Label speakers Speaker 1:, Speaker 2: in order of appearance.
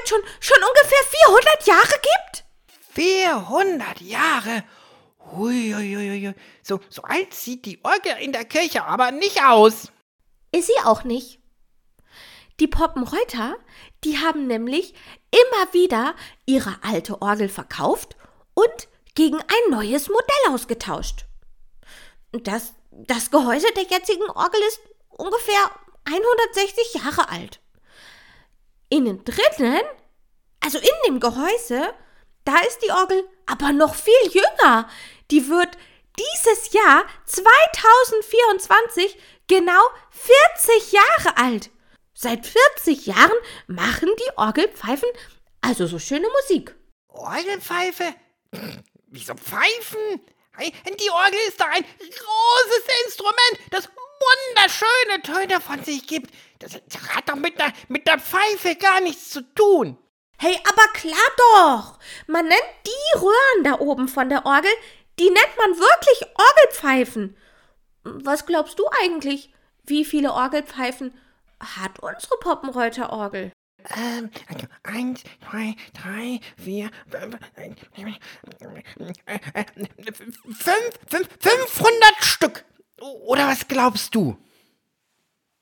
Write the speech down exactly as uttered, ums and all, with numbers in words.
Speaker 1: schon, schon ungefähr vierhundert Jahre gibt?
Speaker 2: vierhundert Jahre? Huiuiuiui. So, so alt sieht die Orgel in der Kirche aber nicht aus.
Speaker 1: Ist sie auch nicht. Die Poppenreuter, die haben nämlich immer wieder ihre alte Orgel verkauft und gegen ein neues Modell ausgetauscht. Das, das Gehäuse der jetzigen Orgel ist ungefähr hundertsechzig Jahre alt. Innen drinnen, also in dem Gehäuse, da ist die Orgel aber noch viel jünger. Die wird dieses Jahr zweitausendvierundzwanzig genau vierzig Jahre alt. Seit vierzig Jahren machen die Orgelpfeifen also so schöne Musik.
Speaker 2: Orgelpfeife? Wieso Pfeifen? Die Orgel ist doch ein großes Instrument, das wunderschöne Töne von sich gibt. Das hat doch mit der, mit der Pfeife gar nichts zu tun.
Speaker 1: Hey, aber klar doch. Man nennt die Röhren da oben von der Orgel, die nennt man wirklich Orgelpfeifen. Was glaubst du eigentlich, wie viele Orgelpfeifen hat unsere Poppenreuter Orgel?
Speaker 2: Ähm, eins, zwei, drei, vier, fünf, fünf, fünfhundert Stück. Oder was glaubst du?